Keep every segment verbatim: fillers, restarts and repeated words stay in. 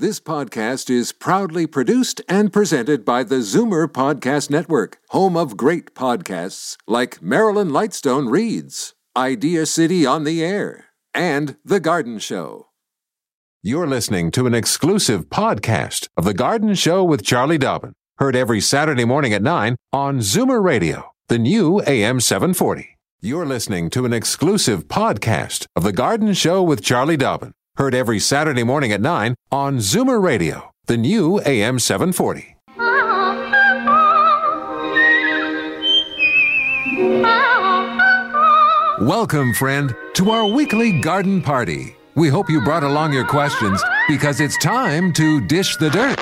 This podcast is proudly produced and presented by the Zoomer Podcast Network, home of great podcasts like Marilyn Lightstone Reads, Idea City on the Air, and The Garden Show. You're listening to an exclusive podcast of The Garden Show with Charlie Dobbin, heard every Saturday morning at nine on Zoomer Radio, the new A M seven forty. You're listening to an exclusive podcast of The Garden Show with Charlie Dobbin, heard every Saturday morning at nine on Zoomer Radio, the new A M seven forty. Welcome, friend, to our weekly garden party. We hope you brought along your questions because it's time to dish the dirt.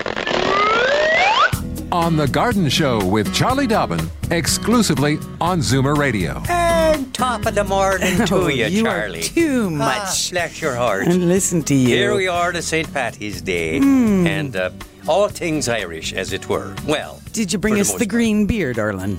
On The Garden Show with Charlie Dobbin, exclusively on Zoomer Radio. And top of the morning to oh, you, you Charlie. Are too much. Ah, bless your heart. And listen to you. Here we are to Saint Patty's Day, mm. and uh, all things Irish, as it were. Well, did you bring us the, the green beer, darling?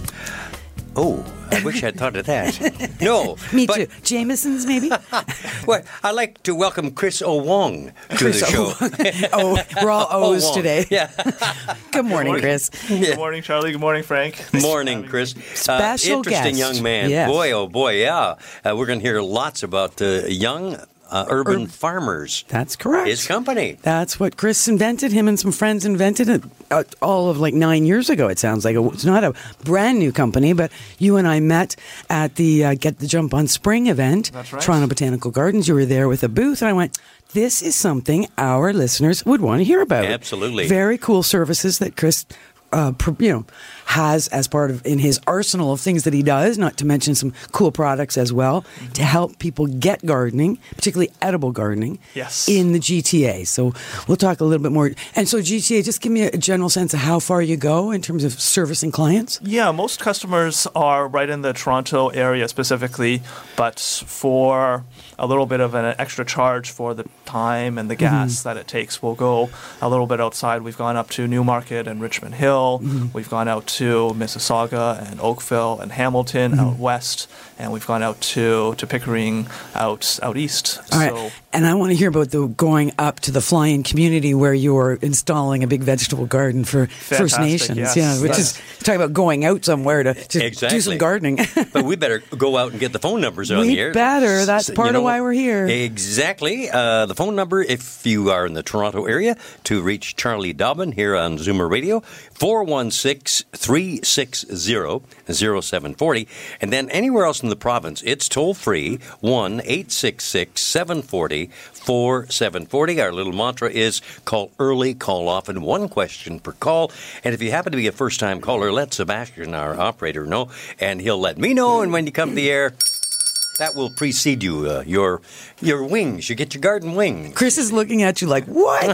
Oh, I wish I'd thought of that. No. Me but, too. Jameson's, maybe? Well, I'd like to welcome Chris O'Wong to Chris the show. oh, we're all O's O'Wong. today. Yeah. Good morning, Chris. Good morning, Charlie. Good morning, Frank. Morning, Chris. Special uh, Interesting guest. young man. Yes. Boy, oh boy, yeah. Uh, we're going to hear lots about uh, young uh, urban Ur- farmers. That's correct. His company. That's what Chris invented. Him and some friends invented it uh, all of like nine years ago, it sounds like. It's not a brand new company, but you and I met at the uh, Get the Jump on Spring event. That's right. Toronto Botanical Gardens. You were there with a booth, and I went, this is something our listeners would want to hear about. Absolutely. Very cool services that Chris Uh, you know, has as part of in his arsenal of things that he does, not to mention some cool products as well, mm-hmm. to help people get gardening, particularly edible gardening, yes. in the G T A. So we'll talk a little bit more. And so G T A, just give me a general sense of how far you go in terms of servicing clients. Yeah, most customers are right in the Toronto area specifically, but for a little bit of an extra charge for the time and the gas mm-hmm. that it takes, we'll go a little bit outside. We've gone up to Newmarket and Richmond Hill. Mm-hmm. We've gone out to Mississauga and Oakville and Hamilton mm-hmm. out west, and we've gone out to, to Pickering out out east. All right. So, and I want to hear about the going up to the fly-in community where you're installing a big vegetable garden for First Nations. Yes. Yeah, which That's, is talk about going out somewhere to, to exactly. do some gardening. But we better go out and get the phone numbers on we the air. We better. That's part you know, of why we're here. Exactly. Uh, the phone number, if you are in the Toronto area, to reach Charlie Dobbin here on Zoomer Radio, four one six, three six zero, zero seven four zero. And then anywhere else in the province, it's toll-free, one eight six six, seven four zero, four seven four zero. Our little mantra is call early, call often, one question per call. And if you happen to be a first-time caller, let Sebastian, our operator, know, and he'll let me know. And when you come to the air, that will precede you, uh, your your wings. You get your garden wings. Chris is looking at you like, what?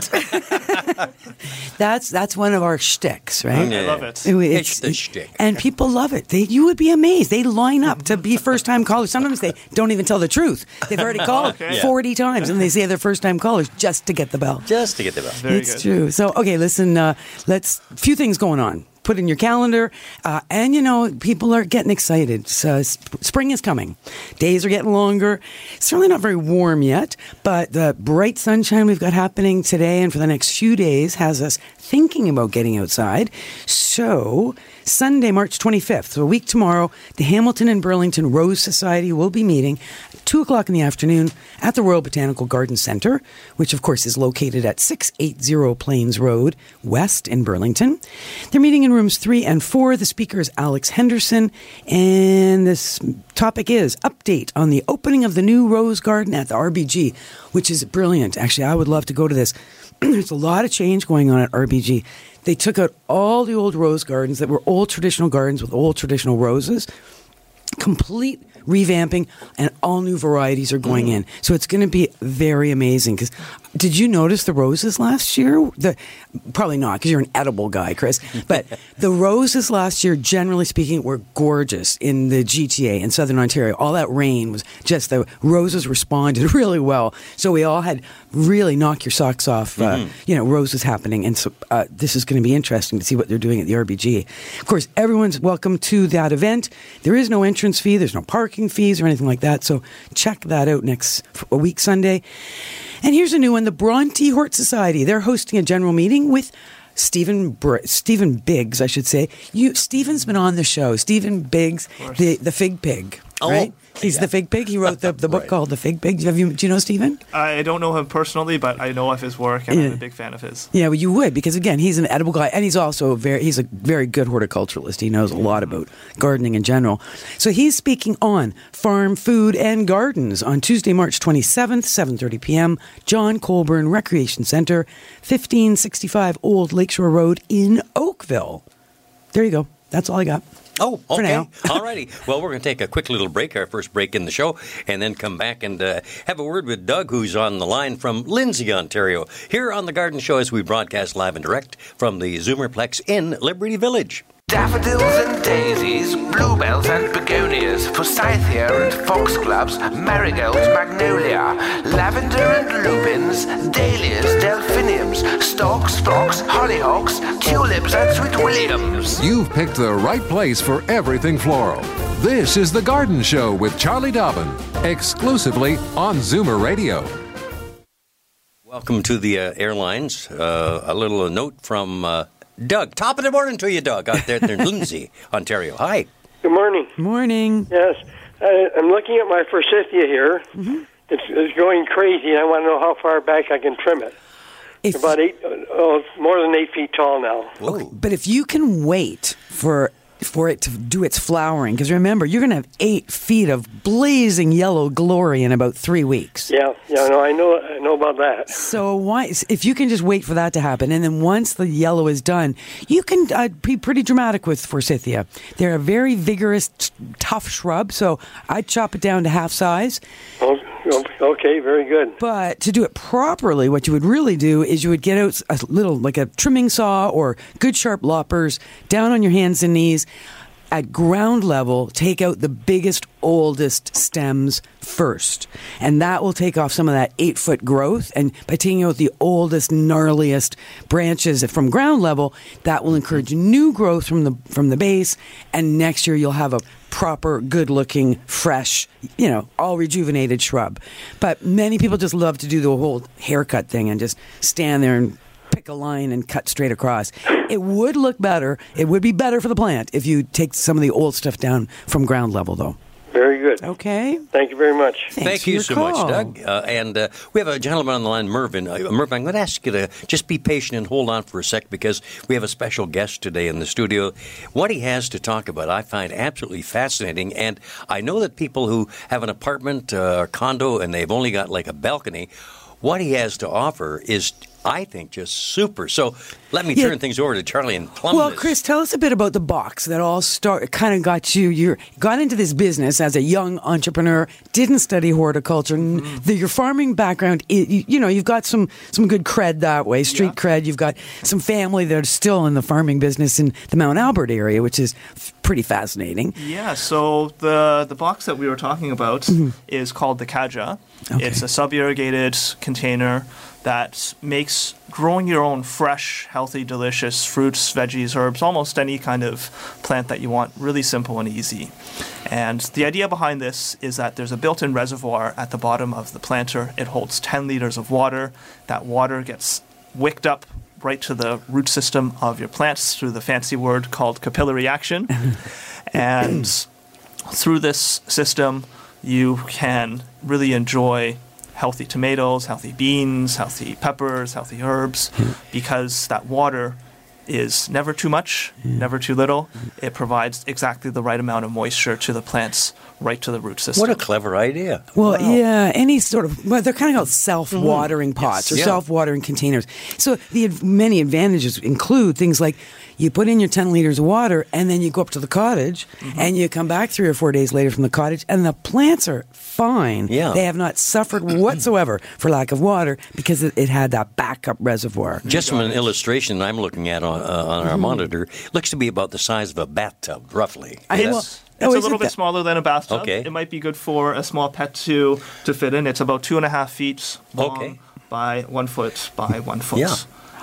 that's that's one of our shticks, right? I love it. It's, it's the shtick. And people love it. They, you would be amazed. They line up to be first-time callers. Sometimes they don't even tell the truth. They've already called okay. forty yeah. times, and they say they're first-time callers just to get the bell. Just to get the bell. Very it's good. true. So, okay, listen, uh, let's, a few things going on. Put in your calendar, uh, and you know, people are getting excited. So sp- spring is coming. Days are getting longer. It's certainly not very warm yet, but the bright sunshine we've got happening today and for the next few days has us thinking about getting outside. So Sunday, March twenty-fifth, so a week tomorrow, the Hamilton and Burlington Rose Society will be meeting at two o'clock in the afternoon at the Royal Botanical Garden Centre, which of course is located at six eighty Plains Road, West in Burlington. They're meeting in rooms three and four. The speaker is Alex Henderson, and this topic is update on the opening of the new Rose Garden at the R B G, which is brilliant. Actually, I would love to go to this. There's a lot of change going on at R B G. They took out all the old rose gardens that were old traditional gardens with old traditional roses, complete revamping, and all new varieties are going in. So it's going to be very amazing. Because did you notice the roses last year? The probably not, because you're an edible guy, Chris. But the roses last year, generally speaking, were gorgeous in the G T A in Southern Ontario. All that rain was just the roses responded really well. So we all had really knock your socks off, uh, mm-hmm. you know, roses happening. And so uh, this is going to be interesting to see what they're doing at the R B G. Of course, everyone's welcome to that event. There is no entrance entrance fee. There's no parking fees or anything like that. So check that out next a week Sunday. And here's a new one, the Bronte Hort Society. They're hosting a general meeting with Stephen Br- Stephen Biggs, I should say. You Stephen's been on the show. Stephen Biggs, the the Fig Pig, Oh, right? He's yeah. the Fig Pig. He wrote the, the book Right. called The Fig Pig. Have you, do you know Stephen? I don't know him personally, but I know of his work, and Yeah. I'm a big fan of his. Yeah, well, you would, because again, he's an edible guy, and he's also a very he's a very good horticulturalist. He knows a lot about gardening in general. So he's speaking on farm, food, and gardens on Tuesday, March twenty-seventh, seven thirty p.m. John Colburn Recreation Center, fifteen sixty-five Old Lakeshore Road in Oakville. There you go. That's all I got. Oh, For okay. now. All righty. Well, we're going to take a quick little break, our first break in the show, and then come back and uh, have a word with Doug, who's on the line from Lindsay, Ontario, here on The Garden Show as we broadcast live and direct from the Zoomerplex in Liberty Village. Daffodils and daisies, bluebells and begonias, forsythia and foxgloves, marigolds, magnolia, lavender and lupins, dahlias, delphiniums, stalks, phlox, hollyhocks, tulips and sweet williams. You've picked the right place for everything floral. This is The Garden Show with Charlie Dobbin, exclusively on Zoomer Radio. Welcome to the uh, airlines. Uh, a little uh, note from uh, Doug. Top of the morning to you, Doug, out there in Lindsay, Ontario. Hi. Good morning. Morning. Yes, uh, I'm looking at my forsythia here. Mm-hmm. It's, it's going crazy, and I want to know how far back I can trim it. If, It's about eight, oh, it's more than eight feet tall now. Whoa. but if you can wait for for it to do its flowering, because remember, you're going to have eight feet of blazing yellow glory in about three weeks. Yeah, yeah, no, I know, I know about that. So why, if you can just wait for that to happen, and then once the yellow is done, you can uh, be pretty dramatic with forsythia. They're a very vigorous, t- tough shrub, so I'd chop it down to half size. Oh, okay, very good. But to do it properly, what you would really do is you would get out a little, like a trimming saw or good sharp loppers, down on your hands and knees. At ground level, take out the biggest, oldest stems first. And that will take off some of that eight-foot growth. And by taking out the oldest, gnarliest branches from ground level, that will encourage new growth from the from the base. And next year, you'll have a proper, good-looking, fresh, you know, all rejuvenated shrub. But many people just love to do the whole haircut thing and just stand there and pick a line and cut straight across. It would look better. It would be better for the plant if you take some of the old stuff down from ground level, though. Very good. Okay. Thank you very much. Thanks Thank for you your so call. much, Doug. Uh, and uh, we have a gentleman on the line, Mervyn. Uh, Mervyn, I'm going to ask you to just be patient and hold on for a sec because we have a special guest today in the studio. What he has to talk about I find absolutely fascinating. And I know that people who have an apartment uh, or condo and they've only got like a balcony, what he has to offer is, I think, just super. So let me Yeah. turn things over to Charlie and plumb Well, this. Chris, tell us a bit about the box that all start kind of got you. You got into this business as a young entrepreneur, didn't study horticulture. Mm-hmm. The, your farming background, it, you, you know, you've got some some good cred that way, street yeah. cred. You've got some family that are still in the farming business in the Mount Albert area, which is f- pretty fascinating. Yeah, so the the box that we were talking about mm-hmm. is called the Kaja. Okay. It's a sub-irrigated container that makes growing your own fresh, healthy, delicious fruits, veggies, herbs, almost any kind of plant that you want, really simple and easy. And the idea behind this is that there's a built-in reservoir at the bottom of the planter. It holds ten liters of water. That water gets wicked up right to the root system of your plants through the fancy word called capillary action. And through this system, you can really enjoy healthy tomatoes, healthy beans, healthy peppers, healthy herbs, because that water is never too much, yeah. never too little. It provides exactly the right amount of moisture to the plants, right to the root system. What a clever idea. Well, wow. yeah, any sort of, well, they're kind of called self-watering mm-hmm. pots yes. or yeah. self-watering containers. So the many advantages include things like you put in your ten liters of water and then you go up to the cottage mm-hmm. and you come back three or four days later from the cottage and the plants are fine. Yeah. They have not suffered whatsoever for lack of water because it, it had that backup reservoir. Just from an illustration I'm looking at on, uh, on our mm-hmm. monitor, looks to be about the size of a bathtub, roughly. I, well, it's oh, a little bit that? smaller than a bathtub. Okay. It might be good for a small pet to, to fit in. It's about two and a half feet long okay. by one foot by one foot. Yeah.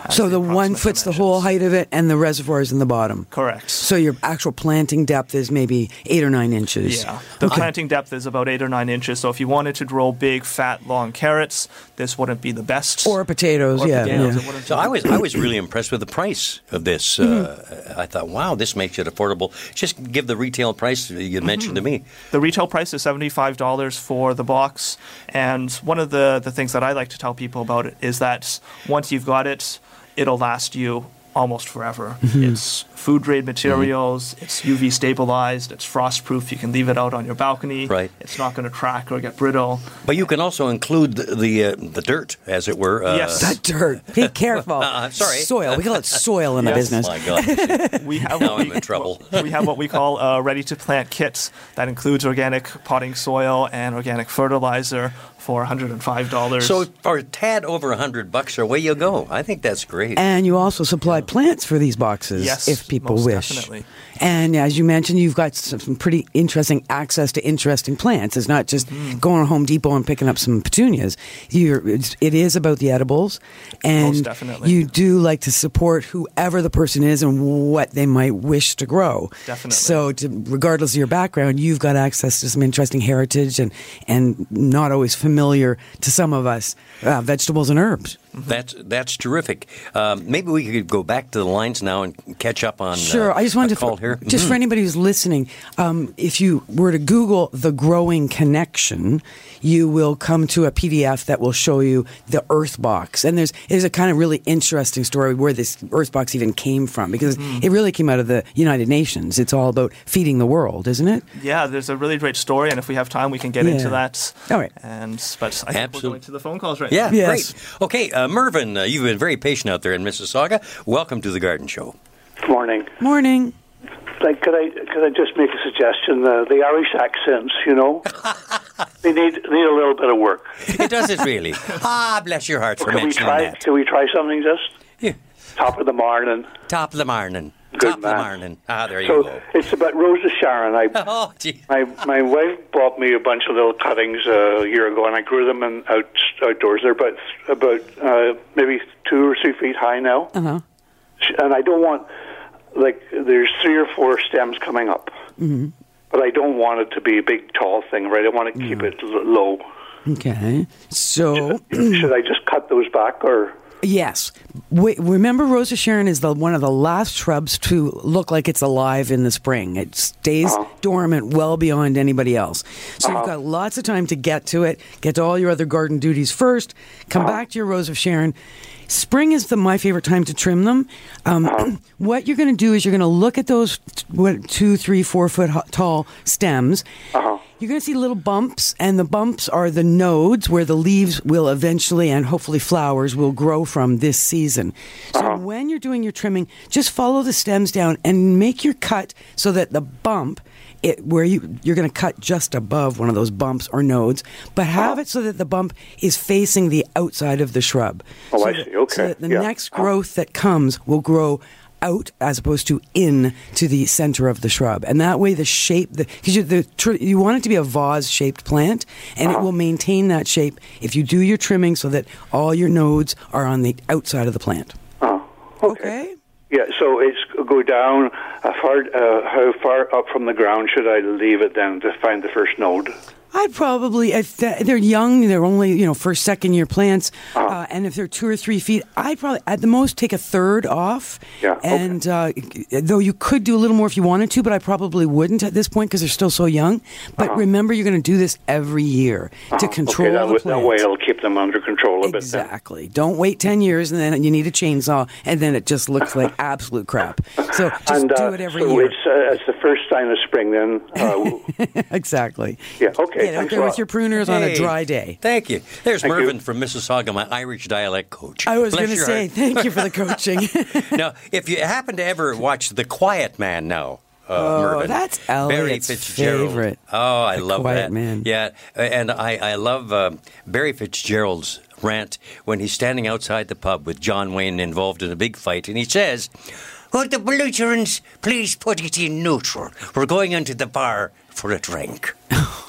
has So the one approximate foot's the dimensions. whole height of it, and the reservoir is in the bottom. Correct. So your actual planting depth is maybe eight or nine inches. Yeah, the Okay. planting depth is about eight or nine inches. So if you wanted to grow big, fat, long carrots, this wouldn't be the best. Or potatoes, Or yeah. potatoes, yeah. it wouldn't So be- I was I was really impressed with the price of this. Uh, I thought, wow, this makes it affordable. Just give the retail price you mentioned to me. The retail price is seventy-five dollars for the box. And one of the, the things that I like to tell people about it is that once you've got it, it'll last you almost forever. It's food grade materials, it's U V stabilized, it's frost proof. You can leave it out on your balcony. Right. It's not going to crack or get brittle. But you can also include the the, uh, the dirt, as it were. Uh, Yes. That dirt. Be careful. Uh, sorry. Soil. We call it soil in the Yes. business. My God. We have Now what I'm we, in trouble. we have what we call a ready-to-plant kit that includes organic potting soil and organic fertilizer for one hundred five dollars. So for a tad over a hundred bucks, away you go. I think that's great. And you also supply plants for these boxes Yes, if people most wish. definitely. And as you mentioned, you've got some some pretty interesting access to interesting plants. It's not just Mm-hmm. going to Home Depot and picking up some petunias. You're, it's, it is about the edibles. And Most definitely. you do like to support whoever the person is and what they might wish to grow. Definitely. So to, regardless of your background, you've got access to some interesting heritage and, and not always familiar to some of us uh, vegetables and herbs. That's that's terrific. Um, maybe we could go back to the lines now and catch up on. Sure. Uh, I just wanted a to call here. just for anybody who's listening, um, if you were to Google the Growing Connection, you will come to a P D F that will show you the Earth Box, and there's there's a kind of really interesting story where this Earth Box even came from, because it really came out of the United Nations. It's all about feeding the world, isn't it? Yeah, there's a really great story, and if we have time, we can get Yeah. into that. All right. And but I think Absolute- we're going to the phone calls right Yeah, now. Yes. great. Okay, uh, Mervyn, uh, you've been very patient out there in Mississauga. Welcome to the Garden Show. Morning. Morning. Like, could I could I just make a suggestion? Uh, the Irish accents, you know, they need need a little bit of work. It doesn't really. Ah, bless your heart for Can we mentioning try? that. Can we try something? Just Yeah. top of the morning. Top of the morning. Good Top of the man. morning. Ah, there you So go. it's about Rosa Sharon. I Oh, gee. my my wife bought me a bunch of little cuttings uh, a year ago, and I grew them in out outdoors. They're about about uh, maybe two or three feet high now, Uh huh. and I don't want like there's three or four stems coming up, mm-hmm. but I don't want it to be a big tall thing, right? I want to keep it l- low. Okay. So. Should I just cut those back, or? Yes. Wait, remember, Rosa Sharon is the one of the last shrubs to look like it's alive in the spring. It stays Uh-huh. dormant well beyond anybody else. So Uh-huh. you've got lots of time to get to it, get to all your other garden duties first, come Uh-huh. back to your Rosa Sharon. Spring is the my favorite time to trim them. Um, Uh-huh. What you're going to do is you're going to look at those t- what, two, three, four foot ho- tall stems. Uh-huh. You're going to see little bumps, and the bumps are the nodes where the leaves will eventually and hopefully flowers will grow from this season. So Uh-huh. when you're doing your trimming, just follow the stems down and make your cut so that the bump, it, where you, you're going to cut just above one of those bumps or nodes, but have it so that the bump is facing the outside of the shrub. Oh, so I that- see. Okay. So that the Yeah. next growth that comes will grow out as opposed to in to the center of the shrub, and that way the shape, because you, the tr- you want it to be a vase-shaped plant, and Uh-huh. it will maintain that shape if you do your trimming so that all your nodes are on the outside of the plant. Oh, okay. Okay. Yeah, so it's go down. Uh, far, uh, how far up from the ground should I leave it then to find the first node? I'd probably, if they're young, they're only, you know, first, second year plants, uh, and if they're two or three feet, I'd probably, at the most, take a third off. Yeah, okay. And uh, though you could do a little more if you wanted to, but I probably wouldn't at this point because they're still so young. But Uh-huh. remember, you're going to do this every year to control okay, that, the w- plant. that way it'll keep them under control a bit. Then. Exactly. Don't wait ten years and then you need a chainsaw and then it just looks like absolute crap. So just and, uh, do it every so year. it's, uh, it's the first sign of spring then. Uh, Exactly. yeah, okay. Get out thanks there a with lot. your pruners on a Hey, dry day. Thank you. There's Thank Mervyn you. from Mississauga, my Irish dialect coach. I was Bless going to your say, heart. thank you for the coaching. Now, if you happen to ever watch The Quiet Man now, uh, Oh, Mervyn, that's Barry Elliot's Fitzgerald. favorite. Oh, I The love Quiet that. Man. Yeah, and I, I love um Barry Fitzgerald's rant when he's standing outside the pub with John Wayne involved in a big fight, and he says, "Would the belligerents please put it in neutral? We're going into the bar for a drink."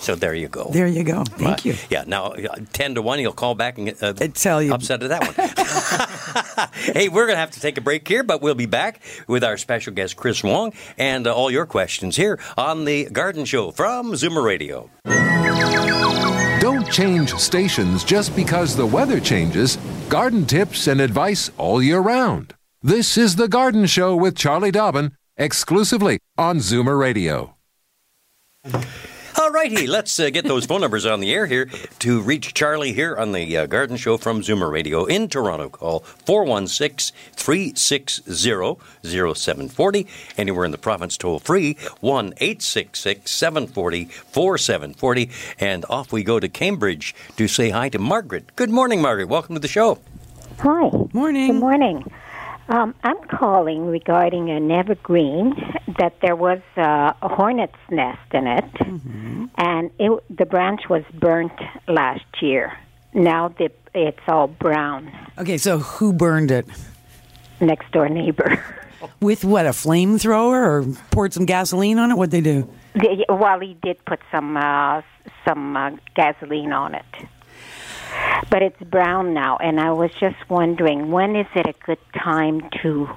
So there you go. There you go. Thank Uh, you. Yeah, now uh, ten to one, you'll call back and get uh, I tell you. upset at that one. Hey, we're going to have to take a break here, but we'll be back with our special guest, Chris Wong, and uh, all your questions here on The Garden Show from Zoomer Radio. Don't change stations just because the weather changes. Garden tips and advice all year round. This is The Garden Show with Charlie Dobbin, exclusively on Zoomer Radio. All righty, let's uh, get those phone numbers on the air here to reach Charlie here on the uh, Garden Show from Zoomer Radio in Toronto. Call four one six, three six zero, zero seven four zero. Anywhere in the province, toll free, one eight six six, seven four zero, four seven four zero. And off we go to Cambridge to say hi to Margaret. Good morning, Margaret. Welcome to the show. Hi. Morning. Good morning. Um, I'm calling regarding an evergreen that there was uh, a hornet's nest in it, mm-hmm. and it, the branch was burnt last year. Now the, it's all brown. Okay, so who burned it? Next door neighbor. With what, a flamethrower, or poured some gasoline on it? What'd they do? The, well, he did put some uh, some uh, gasoline on it. But it's brown now, and I was just wondering, when is it a good time to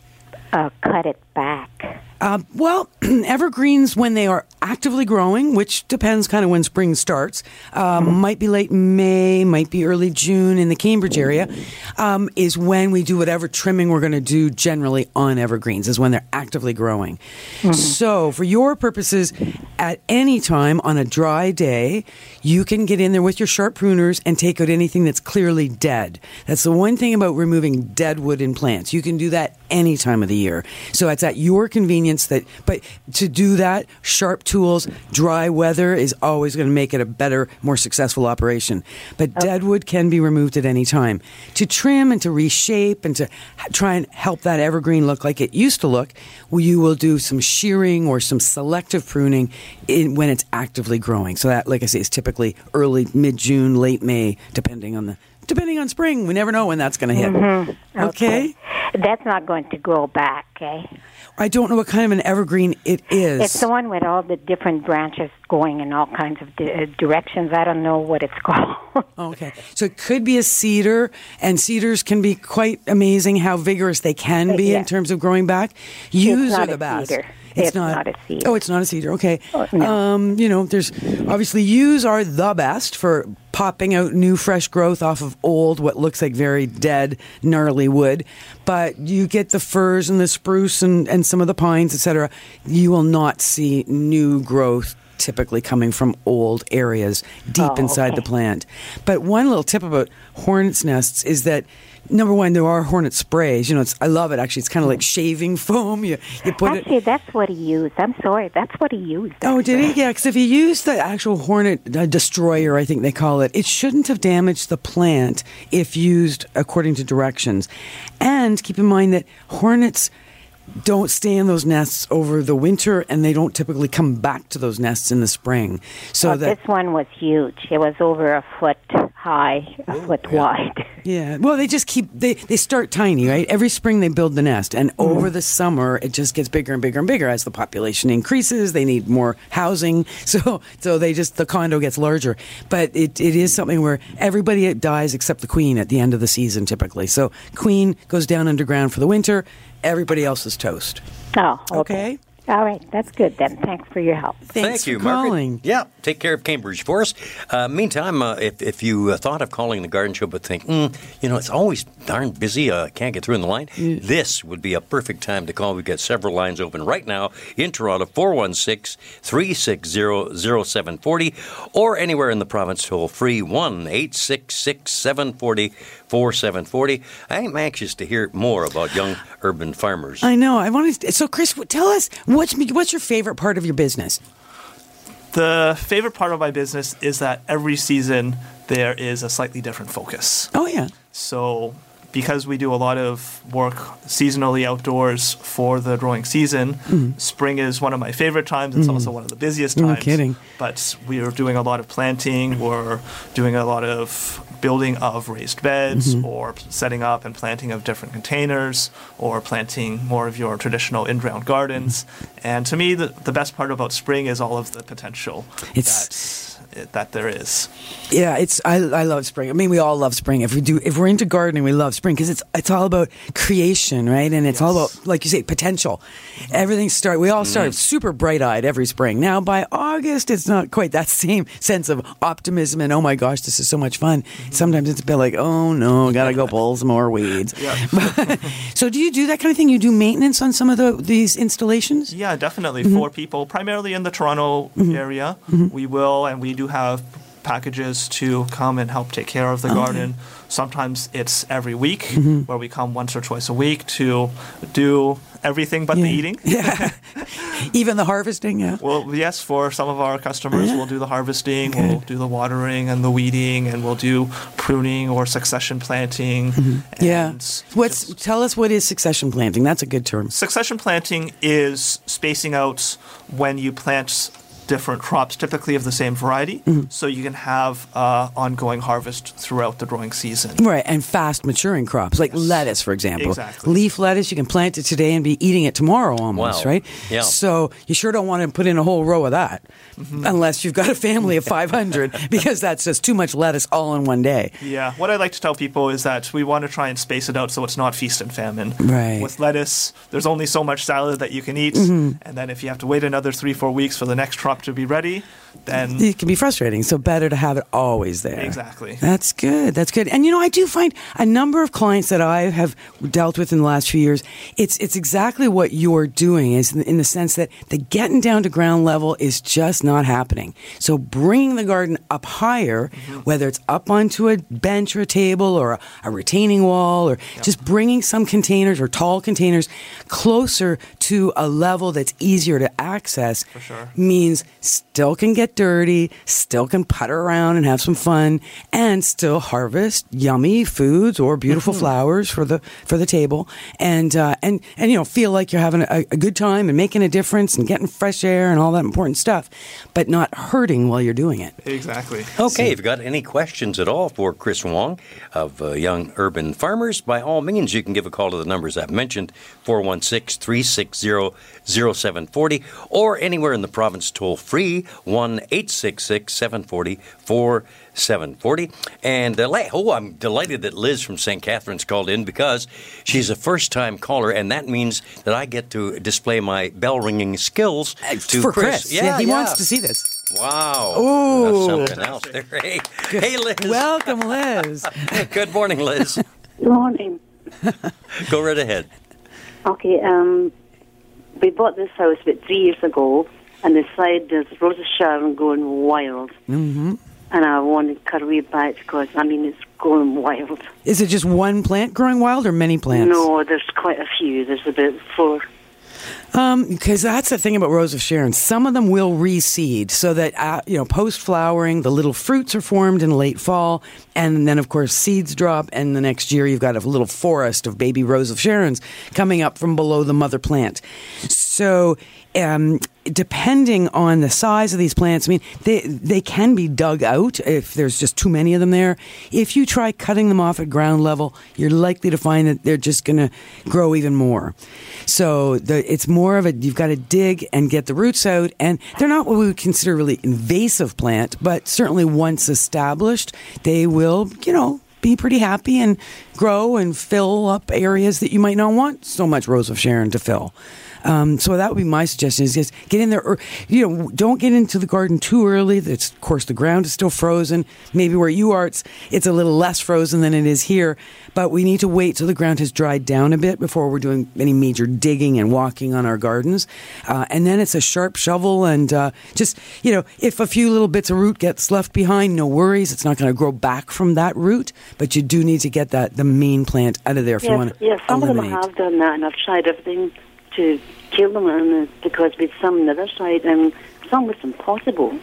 uh, cut it back? Uh, well, evergreens, when they are actively growing, which depends kind of when spring starts, um, mm-hmm. might be late May, might be early June in the Cambridge area, um, is when we do whatever trimming we're going to do generally on evergreens, is when they're actively growing. Mm-hmm. So for your purposes, at any time on a dry day, you can get in there with your sharp pruners and take out anything that's clearly dead. That's the one thing about removing dead wood in plants. You can do that any time of the year. So it's at your convenience. That, but to do that, sharp tools, dry weather is always going to make it a better, more successful operation. But okay. Dead wood can be removed at any time. To trim and to reshape and to try and help that evergreen look like it used to look, well, you will do some shearing or some selective pruning in, when it's actively growing. So that, like I say, is typically early, mid-June, late May, depending on the depending on spring. We never know when that's going to hit. Mm-hmm. Okay. okay? That's not going to grow back, eh? I don't know what kind of an evergreen it is. It's the one with all the different branches going in all kinds of di- directions. I don't know what it's called. Okay. So it could be a cedar, and cedars can be quite amazing how vigorous they can be yeah. in terms of growing back. Yews are the best. Cedar. It's, it's not, not a cedar. Oh, it's not a cedar. Okay. Oh, no. Um, you know, there's obviously yews are the best for popping out new, fresh growth off of old, what looks like very dead, gnarly wood. But you get the firs and the spruce and, and some of the pines, et cetera. You will not see new growth typically coming from old areas deep oh, inside okay. the plant. But one little tip about hornet's nests is that, number one, there are hornet sprays. You know, it's, I love it, actually. It's kind of like shaving foam. You, you put actually, it... that's what he used. I'm sorry. That's what he used. Oh, actually. did he? Yeah, because if you use the actual hornet uh, destroyer, I think they call it, it shouldn't have damaged the plant if used according to directions. And keep in mind that hornets don't stay in those nests over the winter, and they don't typically come back to those nests in the spring. So well, that this one was huge. It was over a foot high, a Ooh, foot yeah. wide. Yeah. Well, they just keep, they, they start tiny, right? Every spring they build the nest, and mm-hmm. over the summer it just gets bigger and bigger and bigger as the population increases. They need more housing, so so they just, the condo gets larger. But it, it is something where everybody dies except the queen at the end of the season typically. So queen goes down underground for the winter. Everybody else is toast. Oh, okay. okay? All right. That's good then. Thanks for your help. Thanks Thank you, for calling. Margaret. Yeah, take care of Cambridge for us. Uh, meantime, uh, if, if you uh, thought of calling the Garden Show but think, mm, you know, it's always darn busy, uh, can't get through in the line, mm. this would be a perfect time to call. We've got several lines open right now in Toronto, four one six, three six zero, zero seven four zero, or anywhere in the province, toll free, one eight six six, seven four zero, four seven four zero. I'm anxious to hear more about young urban farmers. I know. I want to. So, Chris, tell us, what's what's your favorite part of your business? The favorite part of my business is that every season there is a slightly different focus. Oh, yeah. So because we do a lot of work seasonally outdoors for the growing season, mm. spring is one of my favorite times. It's mm. also one of the busiest times. No kidding. But we are doing a lot of planting. We're doing a lot of building of raised beds mm-hmm. or setting up and planting of different containers or planting more of your traditional in-ground gardens. Mm-hmm. And to me, the, the best part about spring is all of the potential. It's... That that there is. Yeah, it's I, I love spring. I mean, we all love spring. If we do, if we're into gardening, we love spring because it's it's all about creation, right? And it's Yes. all about, like you say, potential. Everything start. We all start super bright eyed every spring. Now by August, it's not quite that same sense of optimism and oh my gosh, this is so much fun. Sometimes it's a bit like oh no, gotta go pull some more weeds. So do you do that kind of thing? You do maintenance on some of the these installations? Yeah, definitely. For people, primarily in the Toronto area, we will, and we do have packages to come and help take care of the garden. Sometimes it's every week, where we come once or twice a week to do everything but Yeah. the eating. Yeah. Even the harvesting, yeah. Well, yes, for some of our customers, Yeah. we'll do the harvesting, Okay. we'll do the watering and the weeding, and we'll do pruning or succession planting. Yeah. and What's just- tell us what is succession planting? That's a good term. Succession planting is spacing out when you plant different crops, typically of the same variety, so you can have uh, ongoing harvest throughout the growing season. Right, and fast maturing crops, like lettuce, for example. Exactly. Leaf lettuce, you can plant it today and be eating it tomorrow almost, Wow. right? Yeah. So you sure don't want to put in a whole row of that, unless you've got a family of five hundred, because that's just too much lettuce all in one day. Yeah, what I like to tell people is that we want to try and space it out so it's not feast and famine. Right. With lettuce, there's only so much salad that you can eat, and then if you have to wait another three, four weeks for the next crop to be ready, then It can be frustrating, so better to have it always there. Exactly. That's good. That's good. And you know, I do find a number of clients that I have dealt with in the last few years. It's it's exactly what you're doing, is in the sense that the getting down to ground level is just not happening. So bringing the garden up higher, whether it's up onto a bench or a table or a, a retaining wall, or just bringing some containers or tall containers closer to a level that's easier to access, sure. means still can get dirty, still can putter around and have some fun, and still harvest yummy foods or beautiful flowers for the for the table, and uh, and and you know, feel like you're having a, a good time and making a difference and getting fresh air and all that important stuff, but not hurting while you're doing it. exactly. Okay, if you've got any questions at all for Chris Wong of uh, Young Urban Farmers, by all means, you can give a call to the numbers I've mentioned, four one six, three six zero, zero seven four zero, or anywhere in the province toll free, one eight six six, seven four zero, four seven four zero. And uh, la- oh, I'm delighted that Liz from Saint Catharines called in, because she's a first-time caller, and that means that I get to display my bell-ringing skills to For Chris. Yeah, he yeah. wants to see this. Wow. Ooh. That's something else there. Hey, hey Liz. Welcome, Liz. Good morning, Liz. Good morning. Go right ahead. Okay, um, we bought this house about three years ago, and the side there's Rose of Sharon going wild. Mm-hmm. And I want to cut away back because, I mean, it's going wild. Is it just one plant growing wild or many plants? No, there's quite a few. There's about four. Um, because that's the thing about Rose of Sharon. Some of them will reseed, so that uh, you know, post flowering, the little fruits are formed in late fall, and then of course seeds drop, and the next year you've got a little forest of baby Rose of Sharons coming up from below the mother plant. So, um, depending on the size of these plants, I mean, they they can be dug out if there's just too many of them there. If you try cutting them off at ground level, you're likely to find that they're just going to grow even more. So the, it's more of a, you've got to dig and get the roots out, and they're not what we would consider really invasive plant, but certainly once established, they will, you know, be pretty happy and grow and fill up areas that you might not want so much Rose of Sharon to fill. Um, so that would be my suggestion, is just get in there, or, you know, don't get into the garden too early. It's, of course, the ground is still frozen. Maybe where you are, it's, it's a little less frozen than it is here. But we need to wait till the ground has dried down a bit before we're doing any major digging and walking on our gardens. Uh, and then it's a sharp shovel, and uh, just, you know, if a few little bits of root gets left behind, no worries. It's not going to grow back from that root. But you do need to get that the main plant out of there if Yes, you want to yes, some eliminate. of them have done that, and I've tried everything to kill them, and uh, because with some on the other side, and some was impossible.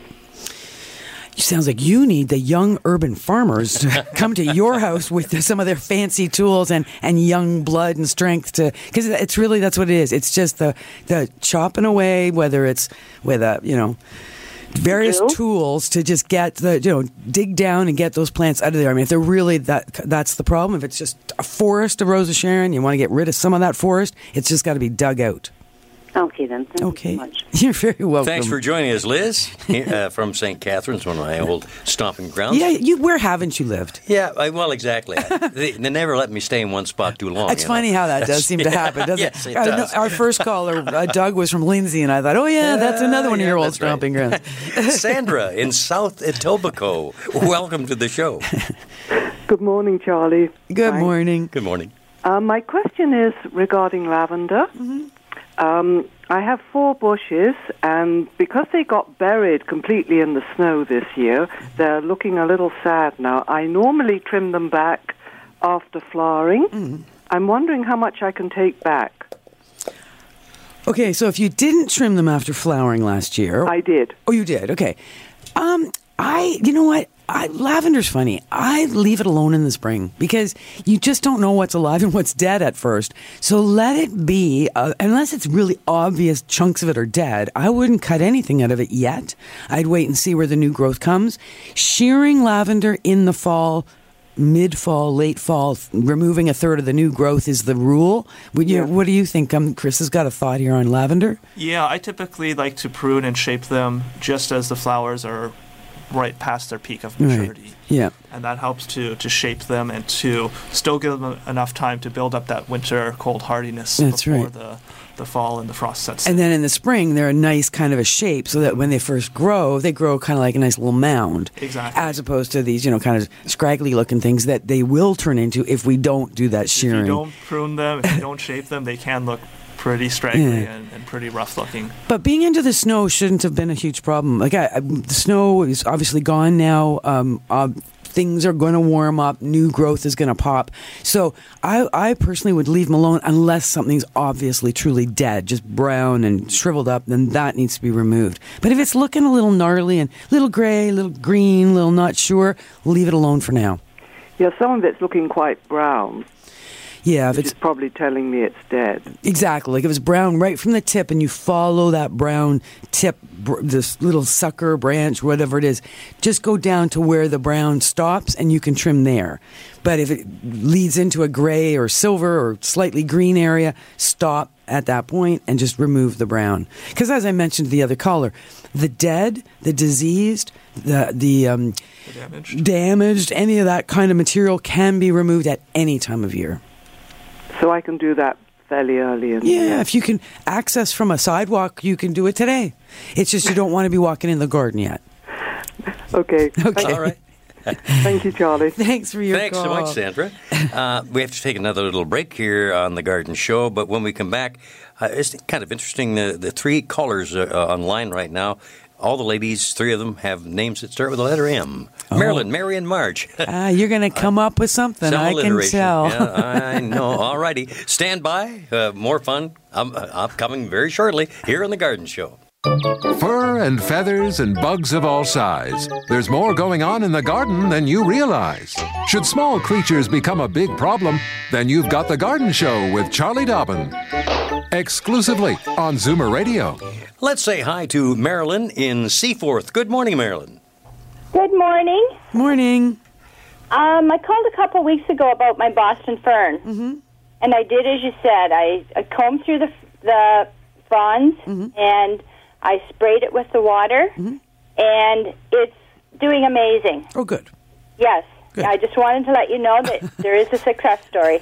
It sounds like you need the young urban farmers to come to your house with some of their fancy tools and, and young blood and strength to, because it's really, that's what it is. It's just the, the chopping away, whether it's with a, you know, various Drill? tools to just get the, you know, dig down and get those plants out of there. I mean, if they're really that, that's the problem. If it's just a forest of Rose of Sharon, you want to get rid of some of that forest, it's just got to be dug out. Okay, then. Thank Okay. you so much. You're very welcome. Thanks for joining us, Liz, uh, from Saint Catharines, one of my old stomping grounds. Yeah, you, where haven't you lived? Yeah, I, well, exactly. they, they never let me stay in one spot too long. It's you funny know? how that does seem to happen, doesn't Yes, it? it I know does. our first caller, uh, Doug, was from Lindsay, and I thought, oh, yeah, that's another one of yeah, your old that's stomping right. grounds. Sandra in South Etobicoke, welcome to the show. Good morning, Charlie. Good Hi. morning. Good morning. Uh, my question is regarding lavender. Mm-hmm. Um, I have four bushes, and because they got buried completely in the snow this year, they're looking a little sad now. I normally trim them back after flowering. Mm-hmm. I'm wondering how much I can take back. Okay, so if you didn't trim them after flowering last year... I did. Oh, you did? Okay. Um, I, you know what? I, lavender's funny. I leave it alone in the spring because you just don't know what's alive and what's dead at first. So let it be, uh, unless it's really obvious chunks of it are dead, I wouldn't cut anything out of it yet. I'd wait and see where the new growth comes. Shearing lavender in the fall, mid-fall, late fall, removing a third of the new growth is the rule. Would you, Yeah. What do you think? Um, Chris has got a thought here on lavender. Yeah, I typically like to prune and shape them just as the flowers are right past their peak of maturity. Right. Yeah. And that helps to, to shape them and to still give them enough time to build up that winter cold hardiness That's before right. the, the fall and the frost sets And in. then in the spring, they're a nice kind of a shape so that when they first grow, they grow kind of like a nice little mound. Exactly. As opposed to these, you know, kind of scraggly looking things that they will turn into if we don't do that shearing. If you don't prune them, if you don't shape them, they can look pretty straggly Yeah. and, and pretty rough looking. But being into the snow shouldn't have been a huge problem. Like I, I, the snow is obviously gone now. Um, uh, things are going to warm up. New growth is going to pop. So I, I personally would leave them alone unless something's obviously truly dead, just brown and shriveled up. Then that needs to be removed. But if it's looking a little gnarly and little gray, little green, little not sure, leave it alone for now. Yeah, some of it's looking quite brown, Yeah, if which it's is probably telling me it's dead. exactly like if it's brown right from the tip, and you follow that brown tip, br- this little sucker branch, whatever it is, just go down to where the brown stops, and you can trim there. But if it leads into a gray or silver or slightly green area, stop at that point and just remove the brown. Because as I mentioned to the other caller, the dead, the diseased, the the um, The damage. damaged, any of that kind of material can be removed at any time of year. So I can do that fairly early in the Yeah, year. if you can access from a sidewalk, you can do it today. It's just you don't want to be walking in the garden yet. Okay. Okay. All right. Thank you, Charlie. Thanks for your Thanks call. so much, Sandra. Uh, we have to take another little break here on the Garden Show, but when we come back, uh, it's kind of interesting. The, the three callers are uh, online right now. All the ladies, three of them, have names that start with the letter M. Oh. Marilyn, Mary, and Marge. Ah, you're going to come up with something, Some I can alliteration. tell. Yeah, I know. All righty. Stand by. Uh, more fun um, uh, upcoming very shortly here on the Garden Show. Fur and feathers and bugs of all size. There's more going on in the garden than you realize. Should small creatures become a big problem, then you've got the Garden Show with Charlie Dobbin. Exclusively on Zoomer Radio. Let's say hi to Marilyn in Seaforth. Good morning, Marilyn. Good morning. Morning. Um, I called a couple weeks ago about my Boston fern, mm-hmm. and I did as you said. I, I combed through the the fronds, mm-hmm. and I sprayed it with the water, mm-hmm. and it's doing amazing. Oh, good. Yes. Good. I just wanted to let you know that there is a success story.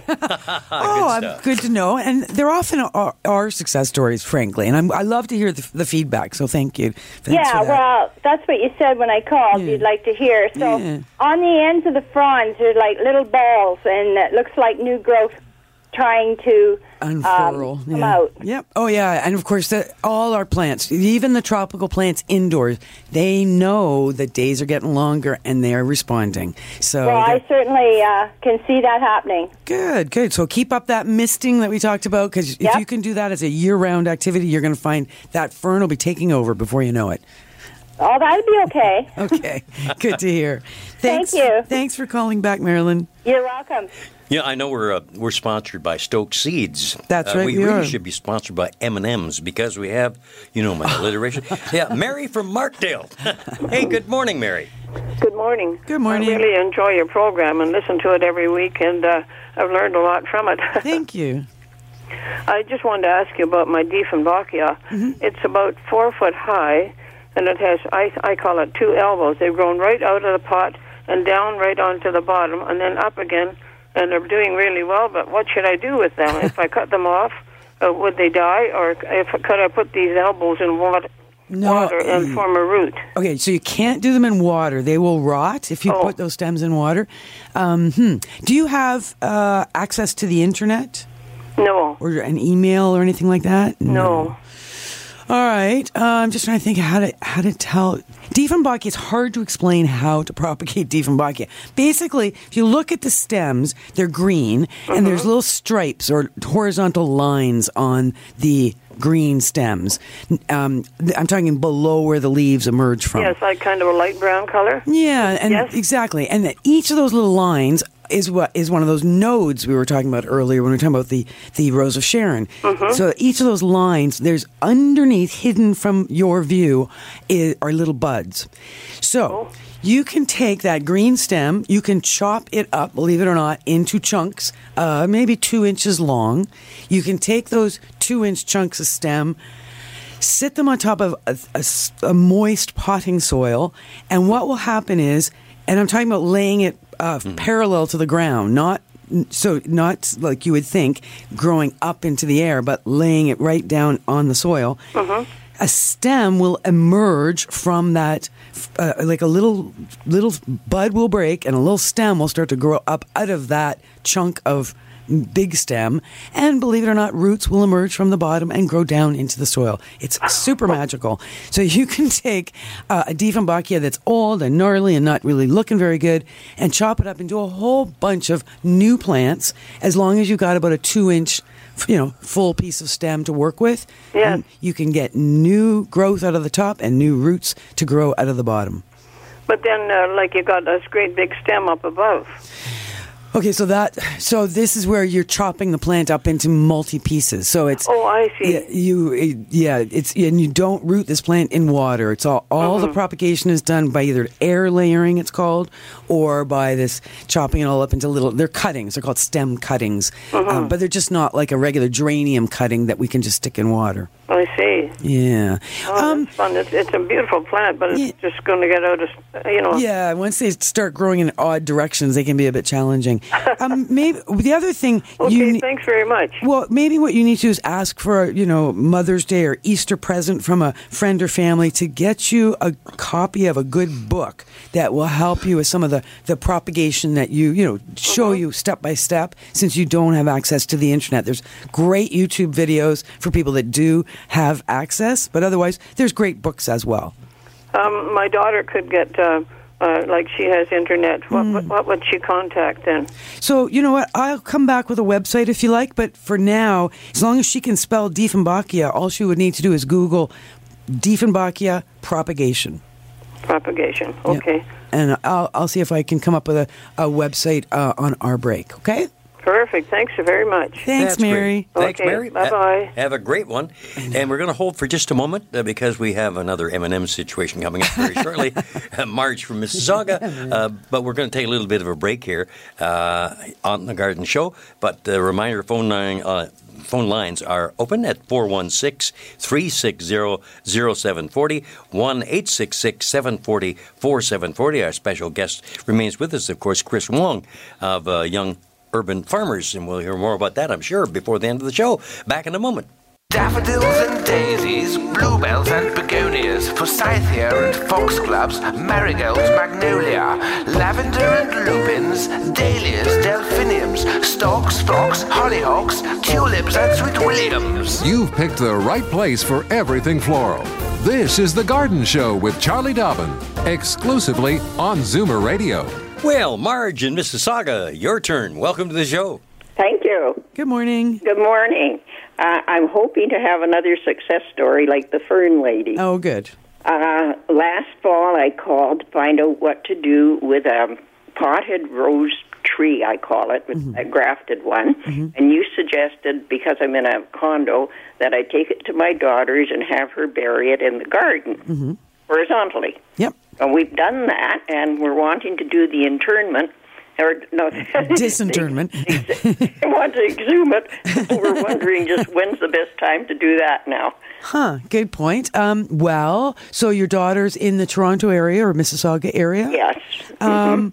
Oh, I'm good to know. And there often are, are success stories, frankly. And I'm, I love to hear the, the feedback, so thank you. Thanks yeah, for that. well, that's what you said when I called. Yeah. You'd like to hear. So Yeah. on the ends of the fronds, there's like little balls, and it looks like new growth trying to Unfurl. um, come yeah. out. Yep. Oh, yeah. And of course, the, all our plants, even the tropical plants indoors, they know that days are getting longer and they are responding. So Well, I they're- certainly uh, can see that happening. good, good. So keep up that misting that we talked about, because if Yep. you can do that as a year-round activity, you're going to find that fern will be taking over before you know it. Oh, that'd be okay. Okay. Good to hear. Thanks, Thank you. Thanks for calling back, Marilyn. You're welcome. Yeah, I know we're uh, we're sponsored by Stoke Seeds. That's Uh, right, We we really are. should be sponsored by M and M's because we have, you know, my alliteration. Yeah, Mary from Markdale. Hey, good morning, Mary. Good morning. Good morning. I really enjoy your program and listen to it every week, and uh, I've learned a lot from it. Thank you. I just wanted to ask you about my Dieffenbachia. Mm-hmm. It's about four foot high, and it has, I, I call it two elbows. They've grown right out of the pot and down right onto the bottom and then up again, and they're doing really well, but what should I do with them? If I cut them off, uh, would they die, or if could I put these elbows in water? No, water and form a root. Okay, so you can't do them in water. They will rot if you oh. put those stems in water. Um, hmm. Do you have uh, access to the internet? No. Or an email or anything like that? No. no. All right. Uh, I'm just trying to think how to how to tell. Dieffenbachia, it's hard to explain how to propagate Dieffenbachia. Basically, if you look at the stems, they're green, mm-hmm. and there's little stripes or horizontal lines on the green stems. Um, I'm talking below where the leaves emerge from. Yes, like kind of a light brown color. Yeah, and yes. exactly. And that each of those little lines is what is one of those nodes we were talking about earlier when we were talking about the, the Rose of Sharon. Mm-hmm. So each of those lines, there's underneath, hidden from your view, is, are little buds. So oh. you can take that green stem, you can chop it up, believe it or not, into chunks, uh, maybe two inches long. You can take those two-inch chunks of stem, sit them on top of a, a, a moist potting soil, and what will happen is, and I'm talking about laying it uh, mm-hmm. parallel to the ground, not so not like you would think growing up into the air, but laying it right down on the soil. Mm-hmm. A stem will emerge from that, uh, like a little little bud will break, and a little stem will start to grow up out of that chunk of big stem, and believe it or not, roots will emerge from the bottom and grow down into the soil. It's super magical. So you can take uh, a Dieffenbachia that's old and gnarly and not really looking very good and chop it up into a whole bunch of new plants, as long as you've got about a two-inch you know, full piece of stem to work with. Yeah. You can get new growth out of the top and new roots to grow out of the bottom. But then, uh, like, you got this great big stem up above. Okay, so that so this is where you're chopping the plant up into multi pieces. So it's oh, I see. Yeah, you yeah, it's and you don't root this plant in water. It's all all mm-hmm. the propagation is done by either air layering, it's called, or by this chopping it all up into little. They're cuttings. They're called stem cuttings, mm-hmm. um, but they're just not like a regular geranium cutting that we can just stick in water. I see. Yeah. Oh, um, that's fun. It's, it's a beautiful plant, but it's yeah. just going to get out of, you know. Yeah, once they start growing in odd directions, they can be a bit challenging. um, maybe the other thing. Okay, you, thanks very much. Well, maybe what you need to do is ask for a, you know, Mother's Day or Easter present from a friend or family to get you a copy of a good book that will help you with some of the, the propagation that you, you know, show mm-hmm. you step by step, since you don't have access to the internet. There's great YouTube videos for people that do have access, but otherwise there's great books as well. Um, my daughter could get, uh, uh, like she has internet. What, mm. what, what would she contact then? So, you know what, I'll come back with a website if you like, but for now, as long as she can spell Dieffenbachia, all she would need to do is Google Dieffenbachia propagation. Propagation, okay. Yeah. And I'll, I'll see if I can come up with a, a website uh, on our break, okay? Perfect. Thanks very much. Thanks, That's Mary. Great. Thanks, okay, Mary. Bye-bye. Have a great one. And we're going to hold for just a moment uh, because we have another M and M situation coming up very shortly. uh, Marge from Mississauga. Uh, but we're going to take a little bit of a break here uh, on the Garden Show. But the reminder, phone line, uh, phone lines are open at four one six, three six zero, zero seven four zero, one eight six six, seven four zero, four seven four zero. Our special guest remains with us, of course, Chris Wong of uh, Young Urban Farmers, and we'll hear more about that, I'm sure, before the end of the show. Back in a moment. Daffodils and daisies, bluebells and begonias, forsythia and foxgloves, marigolds, magnolia, lavender and lupins, dahlias, delphiniums, stalks, phlox, hollyhocks, tulips and sweet williams. You've picked the right place for everything floral. This is The Garden Show with Charlie Dobbin, exclusively on Zoomer Radio. Well, Marge in Mississauga, your turn. Welcome to the show. Thank you. Good morning. Good morning. Uh, I'm hoping to have another success story like the Fern Lady. Oh, good. Uh, last fall, I called to find out what to do with a potted rose tree, I call it, with mm-hmm. a grafted one. Mm-hmm. And you suggested, because I'm in a condo, that I take it to my daughter's and have her bury it in the garden, mm-hmm. horizontally. Yep. And we've done that, and we're wanting to do the internment Or no, disinterment. I want to exhume it. We're wondering just when's the best time to do that now. Huh, good point. Um, well, so your daughter's in the Toronto area or Mississauga area? Yes. Um,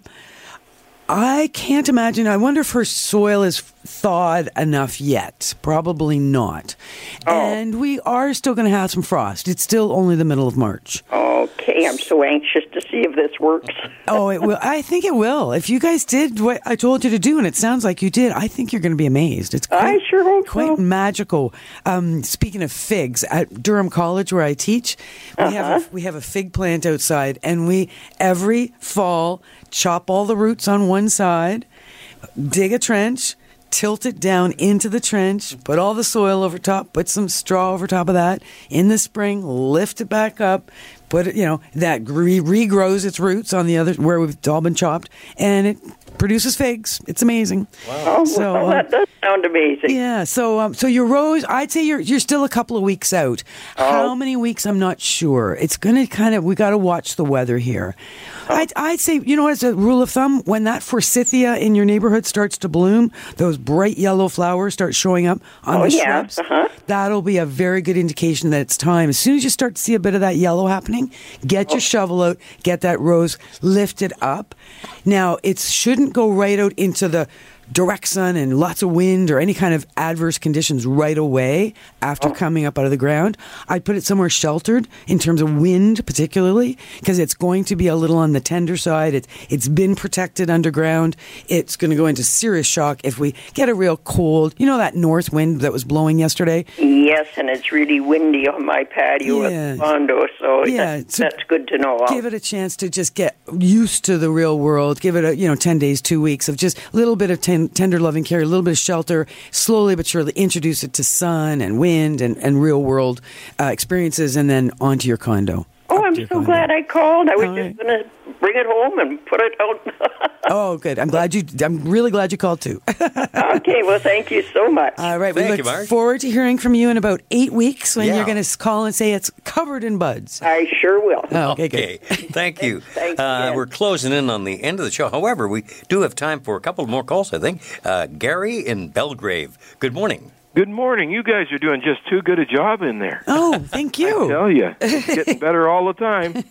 I can't imagine. I wonder if her soil is thawed enough yet. Probably not. Oh. And we are still going to have some frost. It's still only the middle of March. Okay, I'm so anxious to see if this works. Oh, it will. I think it will. If you guys did what I told you to do, and it sounds like you did, I think you're going to be amazed. It's quite, I sure hope quite so. magical. Um, speaking of figs, at Durham College where I teach, we Uh-huh. have a, we have a fig plant outside, and we every fall chop all the roots on one side, dig a trench, tilt it down into the trench, put all the soil over top, put some straw over top of that. In the spring, lift it back up, put it, you know, that re- regrows its roots on the other, where we've all been chopped, and it produces figs. It's amazing. Wow. Oh, So, well, um, that does sound amazing. Yeah, so um, so your rose, I'd say you're you're still a couple of weeks out. Oh. How many weeks? I'm not sure. It's going to kind of, we got to watch the weather here. I'd, I'd say, you know, as a rule of thumb, when that forsythia in your neighborhood starts to bloom, those bright yellow flowers start showing up on Oh, the yeah. shrubs, Uh-huh. that'll be a very good indication that it's time. As soon as you start to see a bit of that yellow happening, get your shovel out, get that rose lifted up. Now, it shouldn't go right out into the direct sun and lots of wind or any kind of adverse conditions right away after coming up out of the ground. I'd put it somewhere sheltered in terms of wind, particularly, because it's going to be a little on the tender side. It, it's been protected underground. It's going to go into serious shock if we get a real cold, you know, that north wind that was blowing yesterday? Yes, and it's really windy on my patio Yeah. at the condo, so, Yeah, that, so that's good to know. Give it a chance to just get used to the real world. Give it a, you know, ten days, two weeks of just a little bit of ten, tender loving care, a little bit of shelter, slowly but surely introduce it to sun and wind and, and real world uh, experiences, and then onto your condo. Oh, I'm so glad I called. I was All just going to bring it home and put it out. Oh, good. I'm glad you, I'm really glad you called too. Okay, well, thank you so much. All right. We Thank look you, Mark. forward to hearing from you in about eight weeks when Yeah. you're going to call and say it's covered in buds. I sure will. Oh, okay, Okay, good. thank you. Thanks Uh, again. we're closing in on the end of the show. However, we do have time for a couple more calls, I think. Uh, Gary in Belgrave. Good morning. Good morning. You guys are doing just too good a job in there. Oh, thank I you. tell you, it's getting better all the time.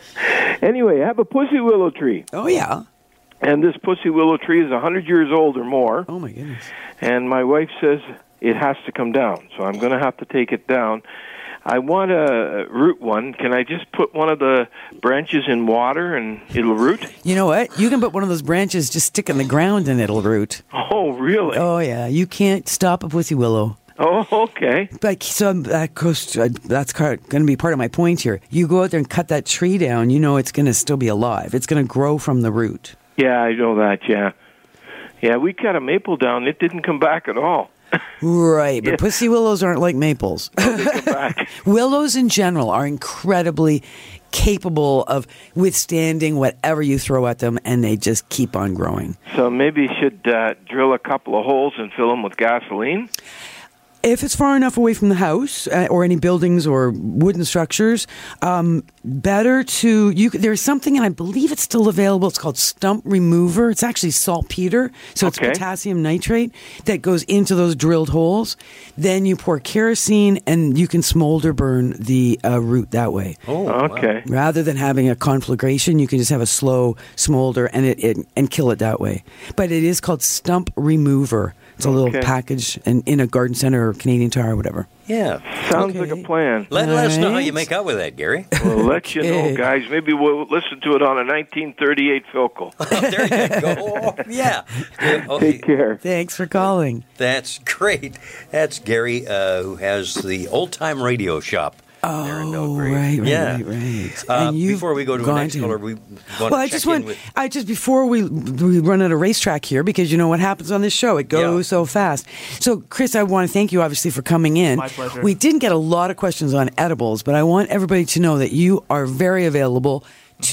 Anyway, I have a pussy willow tree, Oh, yeah. and this pussy willow tree is one hundred years old or more, Oh, my goodness. and my wife says it has to come down, so I'm going to have to take it down. I want to root one. Can I just put one of the branches in water and it'll root? You know what? You can put one of those branches, just stick in the ground, and it'll root. Oh, really? Oh, yeah. You can't stop a pussy willow. Oh, okay. Like, so that goes, uh, that's going to be part of my point here. You go out there and cut that tree down, you know it's going to still be alive. It's going to grow from the root. Yeah, I know that, yeah. Yeah, we cut a maple down. It didn't come back at all. Right, but Yeah. pussy willows aren't like maples. They come back. Willows in general are incredibly capable of withstanding whatever you throw at them, and they just keep on growing. So maybe you should uh, drill a couple of holes and fill them with gasoline? If it's far enough away from the house uh, or any buildings or wooden structures, um, better to you. There's something, and I believe it's still available. It's called Stump Remover. It's actually saltpeter, so it's Okay. potassium nitrate that goes into those drilled holes. Then you pour kerosene, and you can smolder burn the uh, root that way. Oh, Okay. Rather than having a conflagration, you can just have a slow smolder and it, it and kill it that way. But it is called Stump Remover. It's a little Okay. package in, in a garden center or Canadian Tire or whatever. Yeah. Sounds Okay. like a plan. Let, let us know how you Right. make out with that, Gary. We'll let you Okay. know, guys. Maybe we'll listen to it on a nineteen thirty-eight Philco. There you go. Yeah. Yeah, okay. Take care. Thanks for calling. That's great. That's Gary, uh, who has the old time radio shop. there in Oh, Belgrave. right, right, yeah. right, right. Uh, And you've before we go to the gone next to- caller, we want Well, to I check just in want, with. I just before we we run out of racetrack here, because you know what happens on this show, it goes Yeah. so fast. So, Chris, I want to thank you obviously for coming in. My pleasure. We didn't get a lot of questions on edibles, but I want everybody to know that you are very available to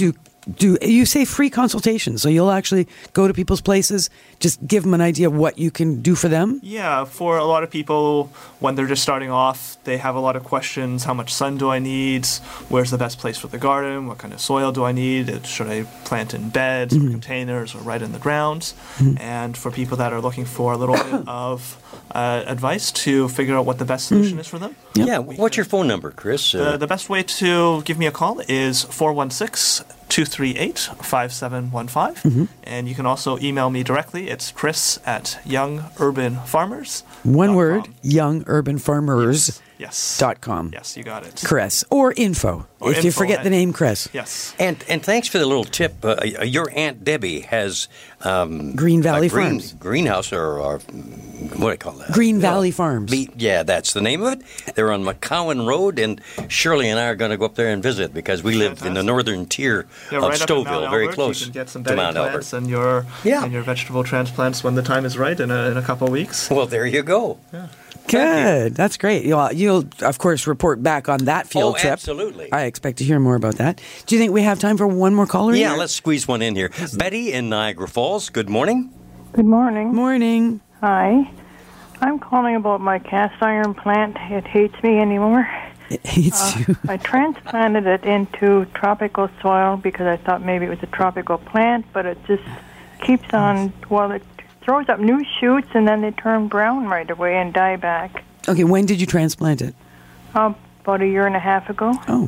do you say free consultations? So you'll actually go to people's places, just give them an idea of what you can do for them? Yeah, for a lot of people, when they're just starting off, they have a lot of questions. How much sun do I need? Where's the best place for the garden? What kind of soil do I need? Should I plant in beds mm-hmm. or containers or right in the ground? Mm-hmm. And for people that are looking for a little bit of uh, advice to figure out what the best solution mm-hmm. is for them. Yep. Yeah, what's your phone number, Chris? Uh, the, the best way to give me a call is four one six, two three eight, five seven one five. Mm-hmm. And you can also email me directly. It's Chris at Young Urban Farmers. One word, Young Urban Farmers. Yes. Dot com. Yes, you got it. Chris. Or info, or if info you forget and, the name Chris. Yes. And and thanks for the little tip. Uh, your Aunt Debbie has... Um, Green Valley green, Farms. Greenhouse or, or what do I call that? Green Valley no, Farms. Be, yeah, that's the name of it. They're on McCowan Road, and Shirley and I are going to go up there and visit because we live Fantastic. in the northern tier yeah, of right Stouffville, very Albert, close you can get some to Mount plants Albert. And your, yeah. and your vegetable transplants when the time is right in a, in a couple of weeks. Well, there you go. Yeah. Good. That's great. You'll, you'll, of course, report back on that field oh, trip. Absolutely. I expect to hear more about that. Do you think we have time for one more caller? Yeah, here? let's squeeze one in here. Betty in Niagara Falls, good morning. Good morning. Morning. Hi. I'm calling about my cast iron plant. It hates me anymore. It hates uh, you. I transplanted it into tropical soil because I thought maybe it was a tropical plant, but it just keeps on, well, it throws up new shoots and then they turn brown right away and die back. Okay, when did you transplant it? Uh, about a year and a half ago. Oh.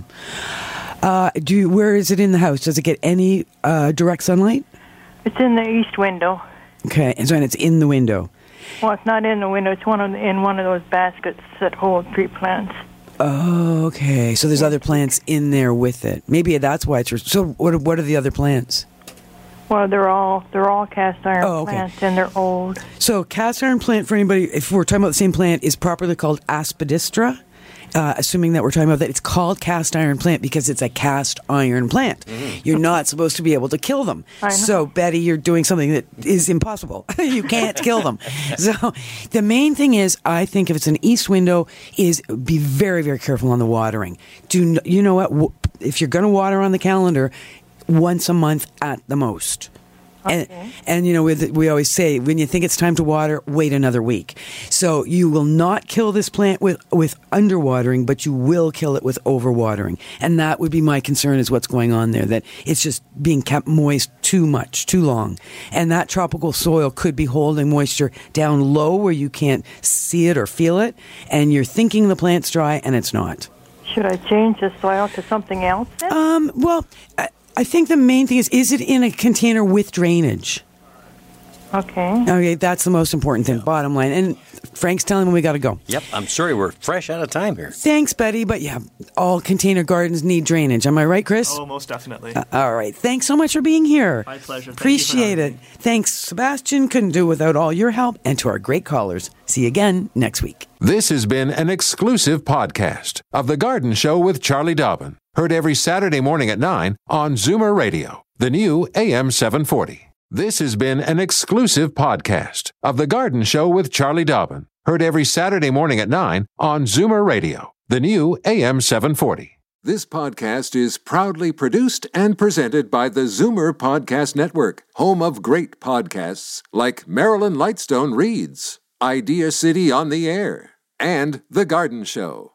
Uh, do you, where is it in the house? Does it get any uh, direct sunlight? It's in the east window. Okay, and so and it's in the window. Well, it's not in the window. It's one of the, in one of those baskets that hold tree plants. Oh, okay. So there's other plants in there with it. Maybe that's why it's... So what are, what are the other plants? Well, they're all they're all cast iron oh, okay. plants, and they're old. So cast iron plant, for anybody, if we're talking about the same plant, is properly called Aspidistra. Uh, assuming that we're talking about that, it's called cast iron plant because it's a cast iron plant. Mm-hmm. You're not supposed to be able to kill them. I know. So, Betty, you're doing something that is impossible. You can't kill them. So, the main thing is, I think if it's an east window, is be very, very careful on the watering. Do you know what? If you're going to water on the calendar, once a month at the most. Okay. And, and, you know, we, we always say, when you think it's time to water, wait another week. So you will not kill this plant with, with underwatering, but you will kill it with overwatering. And that would be my concern is what's going on there, that it's just being kept moist too much, too long. And that tropical soil could be holding moisture down low where you can't see it or feel it. And you're thinking the plant's dry, and it's not. Should I change the soil to something else then? Um, well... I, I think the main thing is, is it in a container with drainage? Okay. Okay, that's the most important thing, bottom line. And Frank's telling me we got to go. Yep, I'm sorry, we're fresh out of time here. Thanks, Betty, but yeah, all container gardens need drainage. Am I right, Chris? Oh, most definitely. Uh, all right, thanks so much for being here. My pleasure. Thank Appreciate you it. Thanks, Sebastian. Couldn't do without all your help. And to our great callers, see you again next week. This has been an exclusive podcast of The Garden Show with Charlie Dobbin. Heard every Saturday morning at nine on Zoomer Radio, the new A M seven forty. This has been an exclusive podcast of The Garden Show with Charlie Dobbin. Heard every Saturday morning at nine on Zoomer Radio, the new A M seven forty. This podcast is proudly produced and presented by the Zoomer Podcast Network, home of great podcasts like Marilyn Lightstone Reads, Idea City on the Air, and The Garden Show.